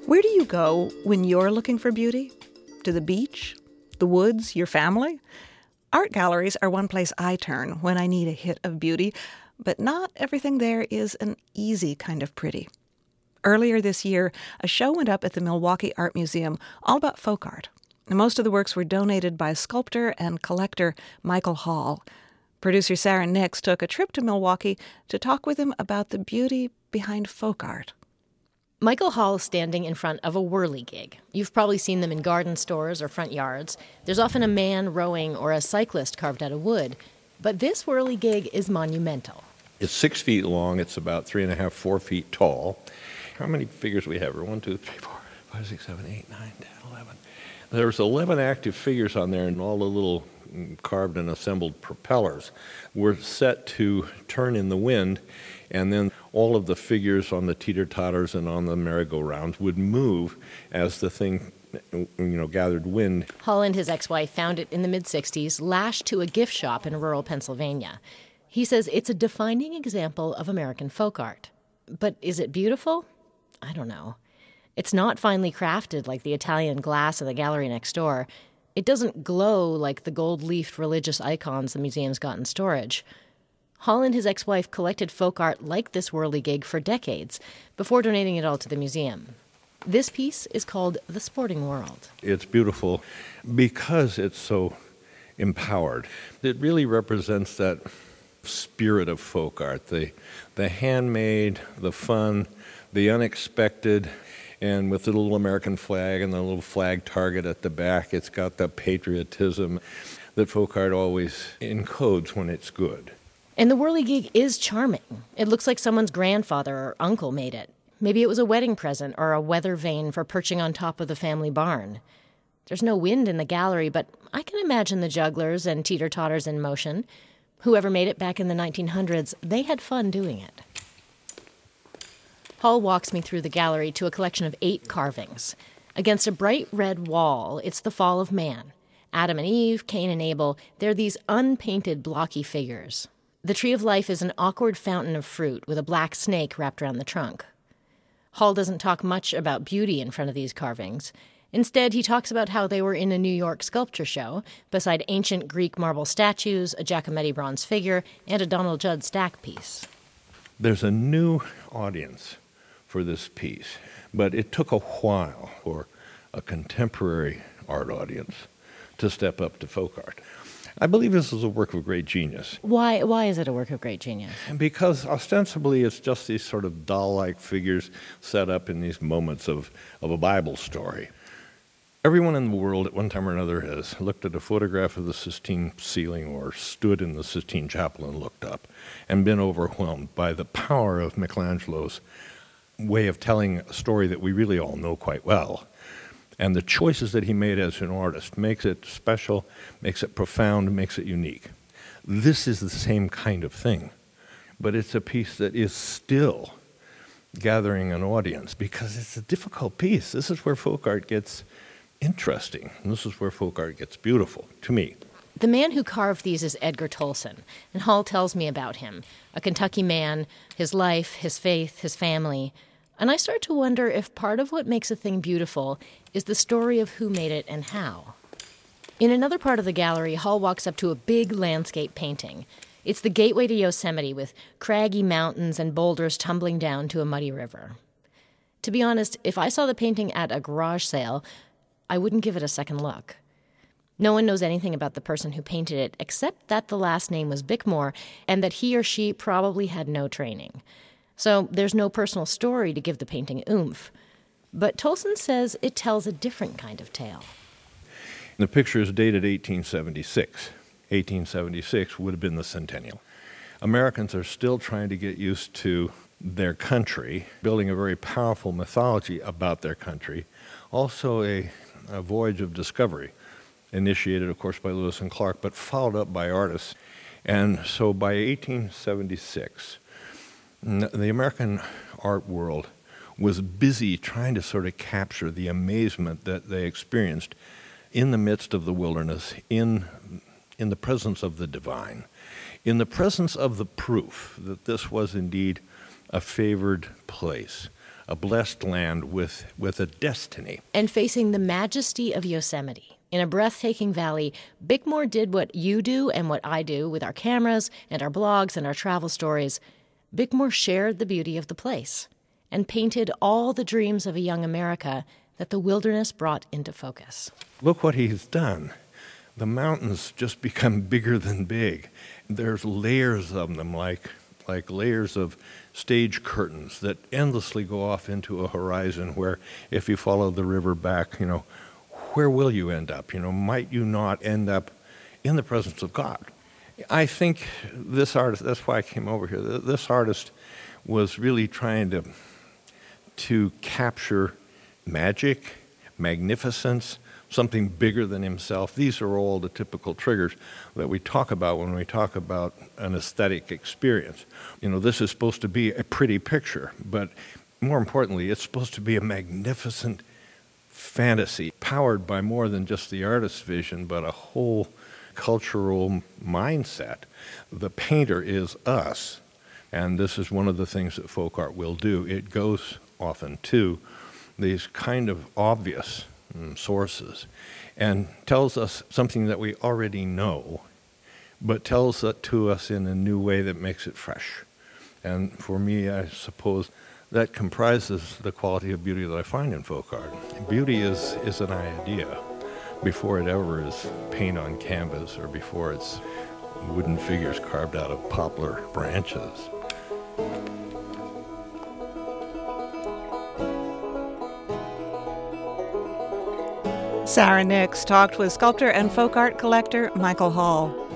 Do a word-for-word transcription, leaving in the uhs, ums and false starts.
Where do you go when you're looking for beauty? To the beach? The woods? Your family? Art galleries are one place I turn when I need a hit of beauty, but not everything there is an easy kind of pretty. Earlier this year, a show went up at the Milwaukee Art Museum all about folk art. Most of the works were donated by sculptor and collector Michael Hall. Producer Sarah Nix took a trip to Milwaukee to talk with him about the beauty behind folk art. Michael Hall is standing in front of a whirligig. You've probably seen them in garden stores or front yards. There's often a man rowing or a cyclist carved out of wood. But this whirligig is monumental. It's six feet long. It's about three and a half, four feet tall. How many figures we have? One, two, three, four, five, six, seven, eight, nine, ten, eleven. There's eleven active figures on there, and all the little carved and assembled propellers were set to turn in the wind, and then all of the figures on the teeter-totters and on the merry-go-rounds would move as the thing, you know, gathered wind. Hall and his ex-wife found it in the mid-sixties, lashed to a gift shop in rural Pennsylvania. He says it's a defining example of American folk art. But is it beautiful? I don't know. It's not finely crafted like the Italian glass of the gallery next door. It doesn't glow like the gold-leafed religious icons the museum's got in storage. Hall and his ex-wife collected folk art like this whirligig for decades before donating it all to the museum. This piece is called The Sporting World. It's beautiful because it's so empowered. It really represents that spirit of folk art, the, the handmade, the fun, the unexpected, and with the little American flag and the little flag target at the back, it's got the patriotism that folk art always encodes when it's good. And the whirligig is charming. It looks like someone's grandfather or uncle made it. Maybe it was a wedding present or a weather vane for perching on top of the family barn. There's no wind in the gallery, but I can imagine the jugglers and teeter-totters in motion. Whoever made it back in the nineteen hundreds, they had fun doing it. Hall walks me through the gallery to a collection of eight carvings. Against a bright red wall, it's the fall of man. Adam and Eve, Cain and Abel, they're these unpainted, blocky figures. The tree of life is an awkward fountain of fruit with a black snake wrapped around the trunk. Hall doesn't talk much about beauty in front of these carvings. Instead, he talks about how they were in a New York sculpture show, beside ancient Greek marble statues, a Giacometti bronze figure, and a Donald Judd stack piece. There's a new audience for this piece, but it took a while for a contemporary art audience to step up to folk art. I believe this is a work of great genius. Why Why is it a work of great genius? Because ostensibly it's just these sort of doll-like figures set up in these moments of, of a Bible story. Everyone in the world at one time or another has looked at a photograph of the Sistine ceiling or stood in the Sistine Chapel and looked up and been overwhelmed by the power of Michelangelo's way of telling a story that we really all know quite well. And the choices that he made as an artist makes it special, makes it profound, makes it unique. This is the same kind of thing, but it's a piece that is still gathering an audience because it's a difficult piece. This is where folk art gets interesting. This is where folk art gets beautiful, to me. The man who carved these is Edgar Tolson, and Hall tells me about him. A Kentucky man, his life, his faith, his family. And I start to wonder if part of what makes a thing beautiful is the story of who made it and how. In another part of the gallery, Hall walks up to a big landscape painting. It's the gateway to Yosemite with craggy mountains and boulders tumbling down to a muddy river. To be honest, if I saw the painting at a garage sale, I wouldn't give it a second look. No one knows anything about the person who painted it, except that the last name was Bickmore and that he or she probably had no training. So there's no personal story to give the painting oomph. But Tolson says it tells a different kind of tale. The picture is dated eighteen seventy-six. eighteen seventy-six would have been the centennial. Americans are still trying to get used to their country, building a very powerful mythology about their country. Also a, a voyage of discovery, initiated, of course, by Lewis and Clark, but followed up by artists. And so by eighteen seventy-six, the American art world was busy trying to sort of capture the amazement that they experienced in the midst of the wilderness, in, in the presence of the divine, in the presence of the proof that this was indeed a favored place, a blessed land with, with a destiny. And facing the majesty of Yosemite, in a breathtaking valley, Bickmore did what you do and what I do with our cameras and our blogs and our travel stories. Bickmore shared the beauty of the place and painted all the dreams of a young America that the wilderness brought into focus. Look what he's done. The mountains just become bigger than big. There's layers of them, like, like layers of stage curtains that endlessly go off into a horizon where, if you follow the river back, you know, where will you end up? You know, might you not end up in the presence of God? I think this artist, that's why I came over here, this artist was really trying to, to capture magic, magnificence, something bigger than himself. These are all the typical triggers that we talk about when we talk about an aesthetic experience. You know, this is supposed to be a pretty picture, but more importantly, it's supposed to be a magnificent fantasy powered by more than just the artist's vision, but a whole cultural mindset. The painter is us, and this is one of the things that folk art will do. It goes often to these kind of obvious mm, sources and tells us something that we already know, but tells it to us in a new way that makes it fresh. And for me, I suppose that comprises the quality of beauty that I find in folk art. Beauty is, is an idea before it ever is paint on canvas or before it's wooden figures carved out of poplar branches. Sarah Nix talked with sculptor and folk art collector Michael Hall.